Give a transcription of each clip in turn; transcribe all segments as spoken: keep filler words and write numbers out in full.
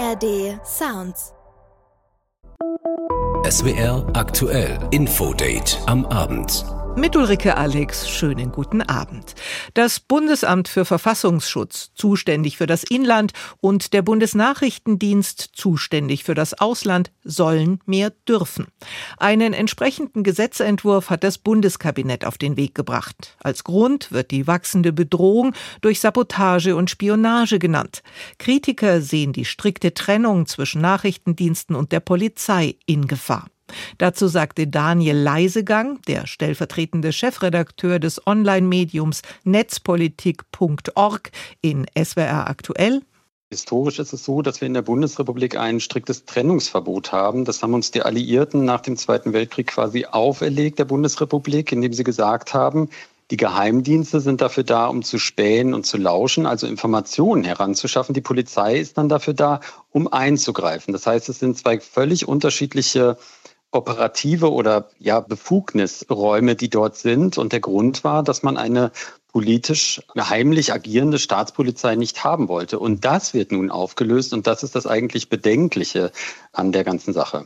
A R D Sounds. S W R aktuell Infodate am Abend. Mit Ulrike Alex, schönen guten Abend. Das Bundesamt für Verfassungsschutz, zuständig für das Inland, und der Bundesnachrichtendienst, zuständig für das Ausland, sollen mehr dürfen. Einen entsprechenden Gesetzentwurf hat das Bundeskabinett auf den Weg gebracht. Als Grund wird die wachsende Bedrohung durch Sabotage und Spionage genannt. Kritiker sehen die strikte Trennung zwischen Nachrichtendiensten und der Polizei in Gefahr. Dazu sagte Daniel Leisegang, der stellvertretende Chefredakteur des Online-Mediums netzpolitik punkt org, in S W R aktuell. Historisch ist es so, dass wir in der Bundesrepublik ein striktes Trennungsverbot haben. Das haben uns die Alliierten nach dem Zweiten Weltkrieg quasi auferlegt, der Bundesrepublik, indem sie gesagt haben, die Geheimdienste sind dafür da, um zu spähen und zu lauschen, also Informationen heranzuschaffen. Die Polizei ist dann dafür da, um einzugreifen. Das heißt, es sind zwei völlig unterschiedliche operative oder ja Befugnisräume, die dort sind. Und der Grund war, dass man eine politisch heimlich agierende Staatspolizei nicht haben wollte. Und das wird nun aufgelöst. Und das ist das eigentlich Bedenkliche an der ganzen Sache.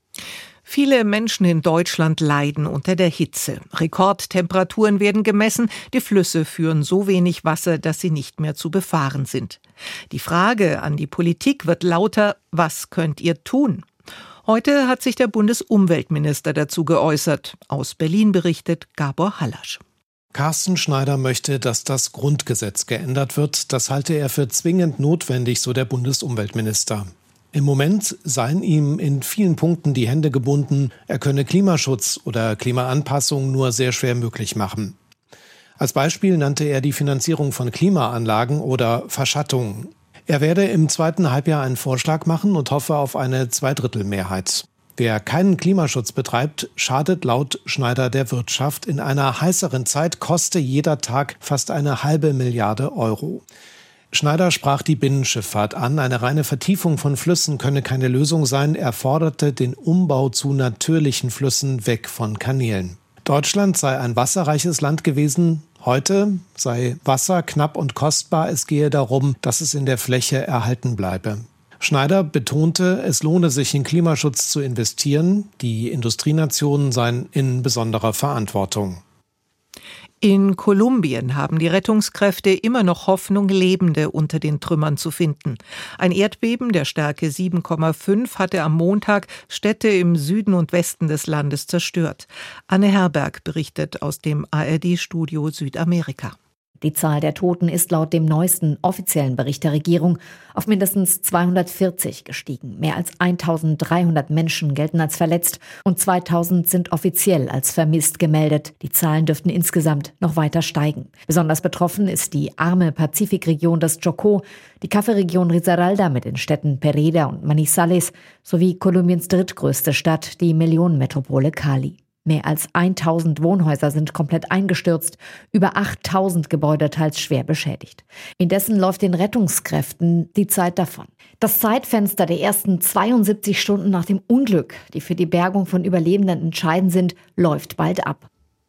Viele Menschen in Deutschland leiden unter der Hitze. Rekordtemperaturen werden gemessen. Die Flüsse führen so wenig Wasser, dass sie nicht mehr zu befahren sind. Die Frage an die Politik wird lauter: Was könnt ihr tun? Heute hat sich der Bundesumweltminister dazu geäußert. Aus Berlin berichtet Gabor Hallasch. Carsten Schneider möchte, dass das Grundgesetz geändert wird. Das halte er für zwingend notwendig, so der Bundesumweltminister. Im Moment seien ihm in vielen Punkten die Hände gebunden. Er könne Klimaschutz oder Klimaanpassung nur sehr schwer möglich machen. Als Beispiel nannte er die Finanzierung von Klimaanlagen oder Verschattung. Er werde im zweiten Halbjahr einen Vorschlag machen und hoffe auf eine Zweidrittelmehrheit. Wer keinen Klimaschutz betreibt, schadet laut Schneider der Wirtschaft. In einer heißeren Zeit koste jeder Tag fast eine halbe Milliarde Euro. Schneider sprach die Binnenschifffahrt an. Eine reine Vertiefung von Flüssen könne keine Lösung sein. Er forderte den Umbau zu natürlichen Flüssen weg von Kanälen. Deutschland sei ein wasserreiches Land gewesen. Heute sei Wasser knapp und kostbar. Es gehe darum, dass es in der Fläche erhalten bleibe. Schneider betonte, es lohne sich in Klimaschutz zu investieren. Die Industrienationen seien in besonderer Verantwortung. In Kolumbien haben die Rettungskräfte immer noch Hoffnung, Lebende unter den Trümmern zu finden. Ein Erdbeben der Stärke sieben Komma fünf hatte am Montag Städte im Süden und Westen des Landes zerstört. Anne Herberg berichtet aus dem A R D-Studio Südamerika. Die Zahl der Toten ist laut dem neuesten offiziellen Bericht der Regierung auf mindestens zweihundertvierzig gestiegen. Mehr als eintausenddreihundert Menschen gelten als verletzt und zweitausend sind offiziell als vermisst gemeldet. Die Zahlen dürften insgesamt noch weiter steigen. Besonders betroffen ist die arme Pazifikregion des Chocó, die Kaffeeregion Risaralda mit den Städten Pereira und Manizales sowie Kolumbiens drittgrößte Stadt, die Millionenmetropole Cali. Mehr als tausend Wohnhäuser sind komplett eingestürzt, über achttausend Gebäude teils schwer beschädigt. Indessen läuft den Rettungskräften die Zeit davon. Das Zeitfenster der ersten zweiundsiebzig Stunden nach dem Unglück, die für die Bergung von Überlebenden entscheidend sind, läuft bald ab.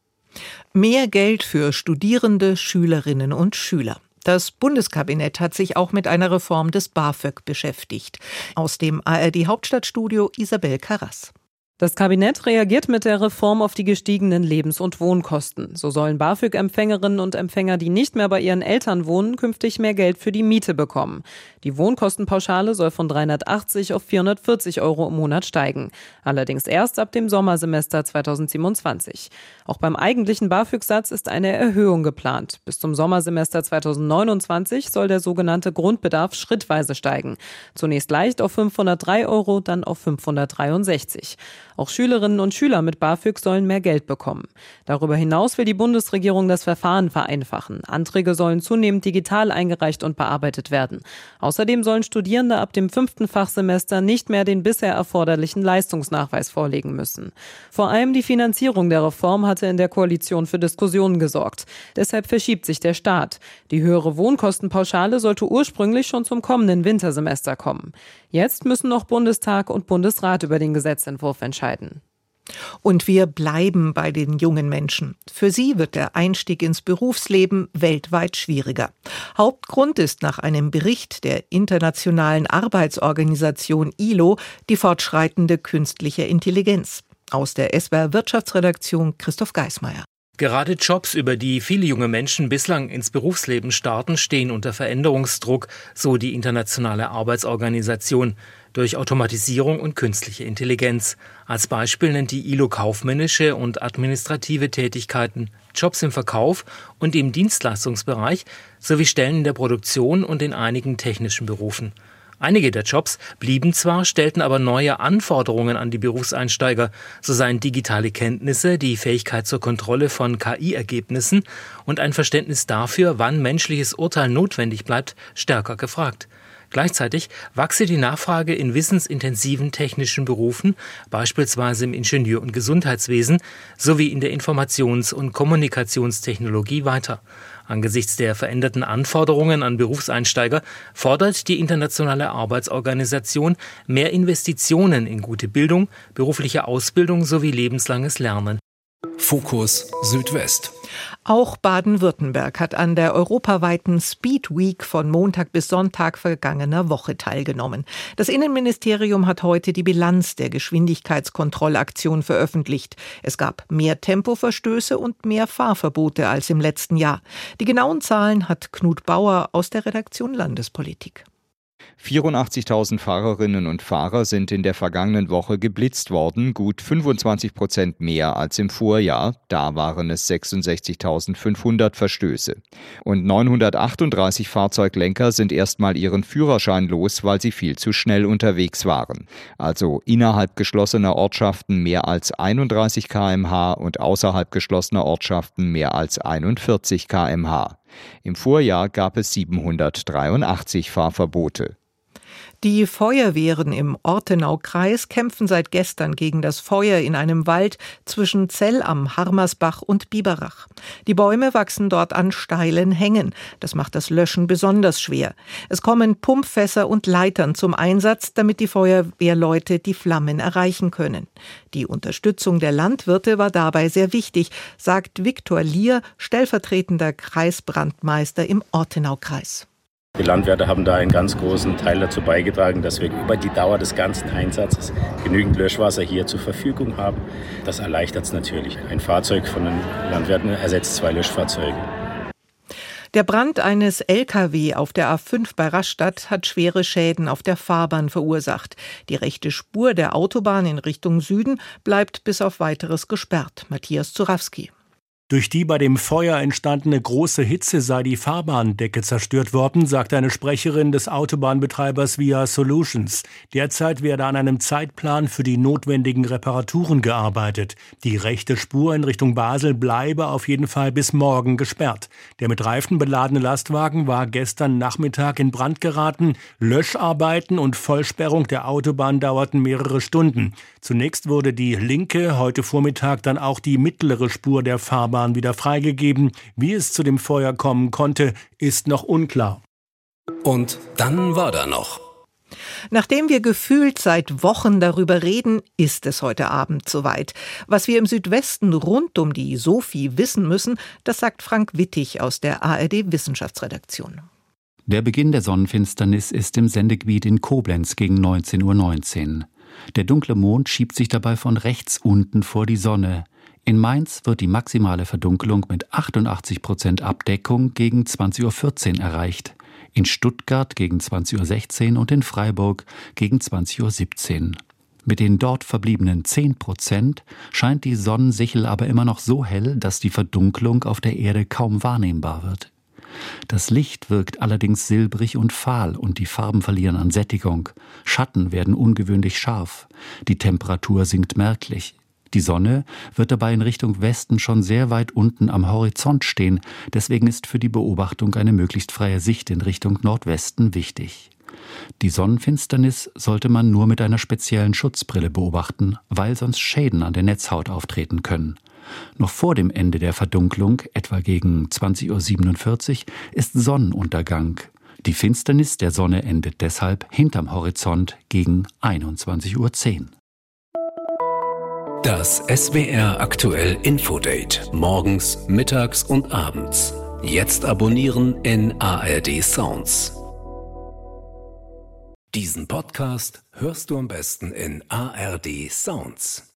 Mehr Geld für Studierende, Schülerinnen und Schüler. Das Bundeskabinett hat sich auch mit einer Reform des BAföG beschäftigt. Aus dem A R D-Hauptstadtstudio Isabel Karras. Das Kabinett reagiert mit der Reform auf die gestiegenen Lebens- und Wohnkosten. So sollen BAföG-Empfängerinnen und Empfänger, die nicht mehr bei ihren Eltern wohnen, künftig mehr Geld für die Miete bekommen. Die Wohnkostenpauschale soll von dreihundertachtzig auf vierhundertvierzig Euro im Monat steigen. Allerdings erst ab dem Sommersemester zweitausendsiebenundzwanzig. Auch beim eigentlichen BAföG-Satz ist eine Erhöhung geplant. Bis zum Sommersemester zweitausendneunundzwanzig soll der sogenannte Grundbedarf schrittweise steigen. Zunächst leicht auf fünfhundertdrei Euro, dann auf fünfhundertdreiundsechzig. Auch Schülerinnen und Schüler mit BAföG sollen mehr Geld bekommen. Darüber hinaus will die Bundesregierung das Verfahren vereinfachen. Anträge sollen zunehmend digital eingereicht und bearbeitet werden. Außerdem sollen Studierende ab dem fünften Fachsemester nicht mehr den bisher erforderlichen Leistungsnachweis vorlegen müssen. Vor allem die Finanzierung der Reform hatte in der Koalition für Diskussionen gesorgt. Deshalb verschiebt sich der Start. Die höhere Wohnkostenpauschale sollte ursprünglich schon zum kommenden Wintersemester kommen. Jetzt müssen noch Bundestag und Bundesrat über den Gesetzentwurf entscheiden. Und wir bleiben bei den jungen Menschen. Für sie wird der Einstieg ins Berufsleben weltweit schwieriger. Hauptgrund ist nach einem Bericht der Internationalen Arbeitsorganisation I L O die fortschreitende künstliche Intelligenz. Aus der S W R Wirtschaftsredaktion Christoph Geismeier. Gerade Jobs, über die viele junge Menschen bislang ins Berufsleben starten, stehen unter Veränderungsdruck, so die Internationale Arbeitsorganisation, durch Automatisierung und künstliche Intelligenz. Als Beispiel nennt die I L O kaufmännische und administrative Tätigkeiten, Jobs im Verkauf und im Dienstleistungsbereich sowie Stellen in der Produktion und in einigen technischen Berufen. Einige der Jobs blieben zwar, stellten aber neue Anforderungen an die Berufseinsteiger. So seien digitale Kenntnisse, die Fähigkeit zur Kontrolle von K I-Ergebnissen und ein Verständnis dafür, wann menschliches Urteil notwendig bleibt, stärker gefragt. Gleichzeitig wachse die Nachfrage in wissensintensiven technischen Berufen, beispielsweise im Ingenieur- und Gesundheitswesen, sowie in der Informations- und Kommunikationstechnologie weiter. Angesichts der veränderten Anforderungen an Berufseinsteiger fordert die Internationale Arbeitsorganisation mehr Investitionen in gute Bildung, berufliche Ausbildung sowie lebenslanges Lernen. Fokus Südwest. Auch Baden-Württemberg hat an der europaweiten Speed Week von Montag bis Sonntag vergangener Woche teilgenommen. Das Innenministerium hat heute die Bilanz der Geschwindigkeitskontrollaktion veröffentlicht. Es gab mehr Tempoverstöße und mehr Fahrverbote als im letzten Jahr. Die genauen Zahlen hat Knut Bauer aus der Redaktion Landespolitik. vierundachtzigtausend Fahrerinnen und Fahrer sind in der vergangenen Woche geblitzt worden, gut fünfundzwanzig Prozent mehr als im Vorjahr. Da waren es sechsundsechzigtausendfünfhundert Verstöße. Und neunhundertachtunddreißig Fahrzeuglenker sind erstmal ihren Führerschein los, weil sie viel zu schnell unterwegs waren. Also innerhalb geschlossener Ortschaften mehr als einunddreißig Kilometer pro Stunde und außerhalb geschlossener Ortschaften mehr als einundvierzig Kilometer pro Stunde. Im Vorjahr gab es siebenhundertdreiundachtzig Fahrverbote. Die Feuerwehren im Ortenaukreis kämpfen seit gestern gegen das Feuer in einem Wald zwischen Zell am Harmersbach und Biberach. Die Bäume wachsen dort an steilen Hängen. Das macht das Löschen besonders schwer. Es kommen Pumpfässer und Leitern zum Einsatz, damit die Feuerwehrleute die Flammen erreichen können. Die Unterstützung der Landwirte war dabei sehr wichtig, sagt Viktor Lier, stellvertretender Kreisbrandmeister im Ortenaukreis. Die Landwirte haben da einen ganz großen Teil dazu beigetragen, dass wir über die Dauer des ganzen Einsatzes genügend Löschwasser hier zur Verfügung haben. Das erleichtert es natürlich. Ein Fahrzeug von den Landwirten ersetzt zwei Löschfahrzeuge. Der Brand eines L K W auf der A fünf bei Rastatt hat schwere Schäden auf der Fahrbahn verursacht. Die rechte Spur der Autobahn in Richtung Süden bleibt bis auf Weiteres gesperrt. Matthias Zurawski. Durch die bei dem Feuer entstandene große Hitze sei die Fahrbahndecke zerstört worden, sagt eine Sprecherin des Autobahnbetreibers Via Solutions. Derzeit werde an einem Zeitplan für die notwendigen Reparaturen gearbeitet. Die rechte Spur in Richtung Basel bleibe auf jeden Fall bis morgen gesperrt. Der mit Reifen beladene Lastwagen war gestern Nachmittag in Brand geraten. Löscharbeiten und Vollsperrung der Autobahn dauerten mehrere Stunden. Zunächst wurde die linke, heute Vormittag dann auch die mittlere Spur der Fahrbahn wieder freigegeben. Wie es zu dem Feuer kommen konnte, ist noch unklar. Und dann war da noch. Nachdem wir gefühlt seit Wochen darüber reden, ist es heute Abend soweit. Was wir im Südwesten rund um die Sophie wissen müssen, das sagt Frank Wittig aus der A R D-Wissenschaftsredaktion. Der Beginn der Sonnenfinsternis ist im Sendegebiet in Koblenz gegen neunzehn Uhr neunzehn. Der dunkle Mond schiebt sich dabei von rechts unten vor die Sonne. In Mainz wird die maximale Verdunkelung mit achtundachtzig Prozent Abdeckung gegen zwanzig Uhr vierzehn erreicht, in Stuttgart gegen zwanzig Uhr sechzehn und in Freiburg gegen zwanzig Uhr siebzehn. Mit den dort verbliebenen zehn Prozent scheint die Sonnensichel aber immer noch so hell, dass die Verdunkelung auf der Erde kaum wahrnehmbar wird. Das Licht wirkt allerdings silbrig und fahl und die Farben verlieren an Sättigung. Schatten werden ungewöhnlich scharf. Die Temperatur sinkt merklich. Die Sonne wird dabei in Richtung Westen schon sehr weit unten am Horizont stehen. Deswegen ist für die Beobachtung eine möglichst freie Sicht in Richtung Nordwesten wichtig. Die Sonnenfinsternis sollte man nur mit einer speziellen Schutzbrille beobachten, weil sonst Schäden an der Netzhaut auftreten können. Noch vor dem Ende der Verdunklung, etwa gegen zwanzig Uhr siebenundvierzig, ist Sonnenuntergang. Die Finsternis der Sonne endet deshalb hinterm Horizont gegen einundzwanzig Uhr zehn. Das S W R aktuell Infodate. Morgens, mittags und abends. Jetzt abonnieren in A R D Sounds. Diesen Podcast hörst du am besten in A R D Sounds.